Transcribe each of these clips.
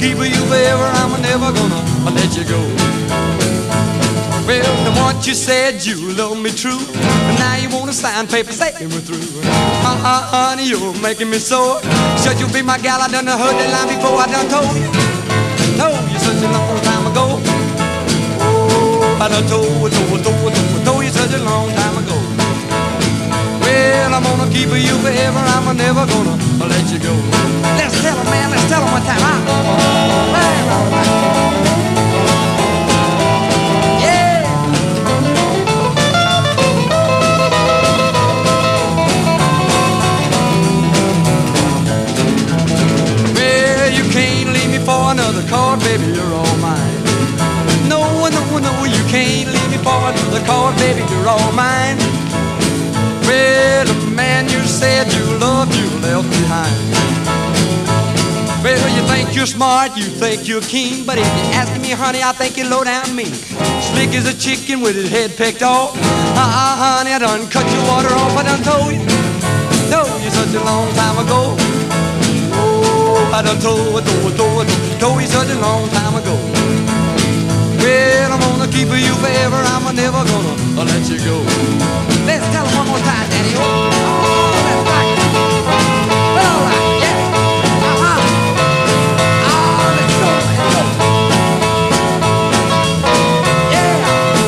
keep you forever, I'm never gonna let you go. Well, the once you said you love me true, and now you wanna sign papers saying we're through. Honey, you're making me sore. Said you'll be my gal, I done heard that line before. I done told you, no, you such a long time ago. Oh, I done told you such a long time ago. Well, I'm gonna keep you forever, I'm never gonna let you go. Let's tell 'em, man, let's tell 'em one time. For another card, baby, you're all mine. No, you can't leave me for another card, baby, you're all mine. Well, the man you said you loved, you left behind. Well, you think you're smart, you think you're keen, but if you're asking me, honey, I think you're low down mean. Slick as a chicken with his head picked off. Honey, I done cut your water off, I done told you such a long time ago. I done told you such a long time ago. Well, I'm gonna keep you forever, I'm never gonna let you go. Let's tell them one more time, Daddy. Oh, let's rock it. Well, all right, yeah. Let's go, Yeah.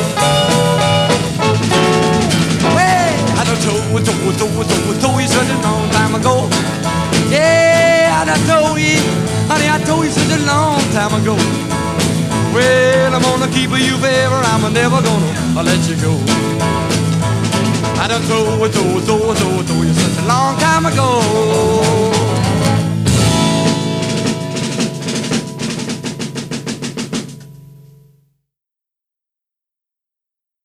Well, I done told you such a long time ago. Yeah, I told you, honey, I told you such a long time ago. Well, I'm gonna keep you forever, I'm never gonna let you go. I done told you